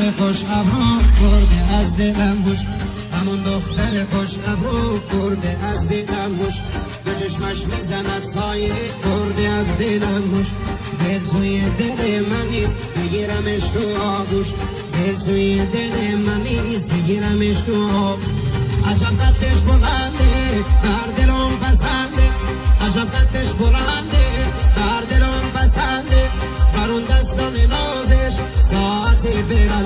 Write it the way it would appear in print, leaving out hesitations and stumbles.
دختر خوش ابرو برده از دلم بوش، همون دختر خوش ابرو برده از دلم بوش، دو چشمش میزند سایه برده از دلم بوش. دل سوی دل من نیست بگیرمش تو آغوش، دل سوی دل من نیست بگیرمش تو آغوش. عجب قدش بلنده در دلم پسنده، عجب قدش بلنده در دلم پسنده، برون دستان نازش ساعتی برم